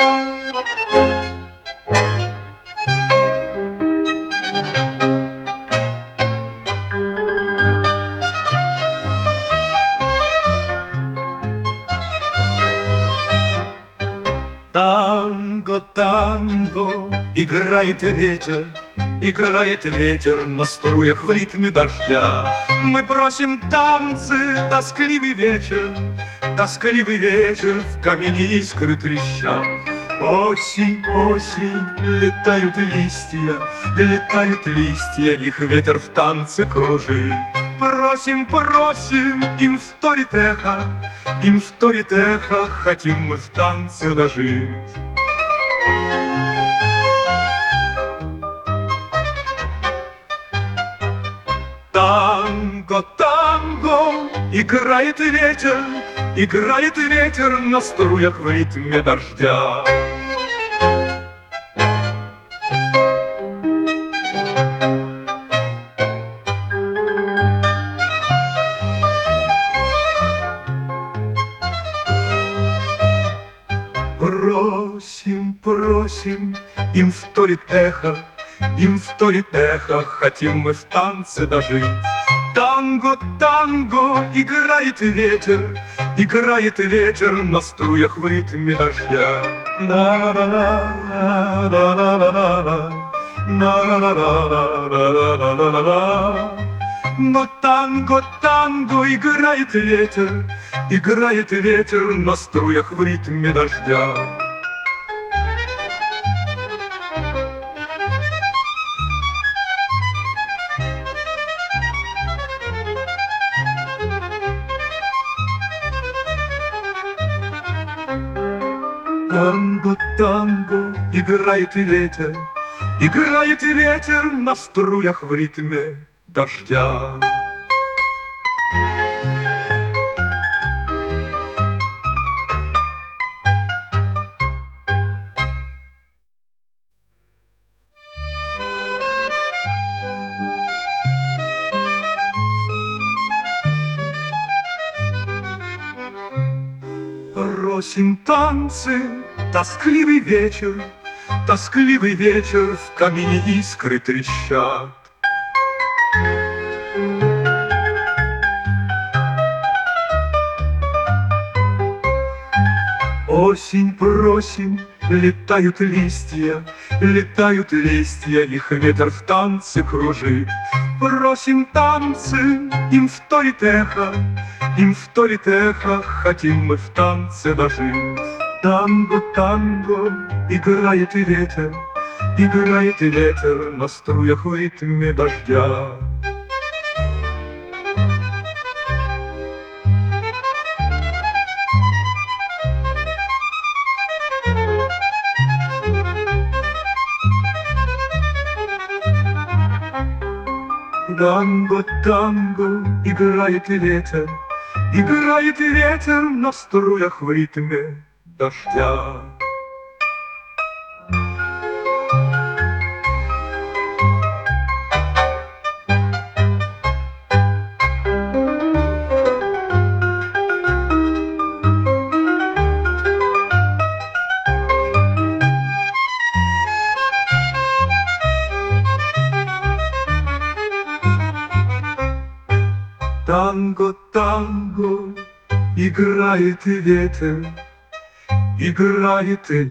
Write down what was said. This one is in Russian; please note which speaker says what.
Speaker 1: Танго, танго, играет ветер на струях в ритме дождя. Мы просим танцы, тоскливый вечер в камине искры трещат. Осень, осень, летают листья, их ветер в танце кружит. Просим, просим, им вторит эхо, хотим мы в танце дожить. Танго, танго, играет ветер на струях в ритме дождя. Просим, просим, им вторит эхо, хотим мы в танце дожить. Танго, танго, играет ветер на струях в ритме дождя. Но танго, танго, играет ветер на струях в ритме дождя. Танго, танго, играет ветер на струях в ритме дождя. Просим танцы, тоскливый вечер в камине искры трещат. Осень, просим, летают листья, их ветер в танце кружит. Просим танцы, им вторит эхо, хотим мы в танце дожить. Танго, танго, играет ветер на струях в ритме дождя. Танго, танго, играет ветер на струях в ритме дождя. Танго, танго, играет ветер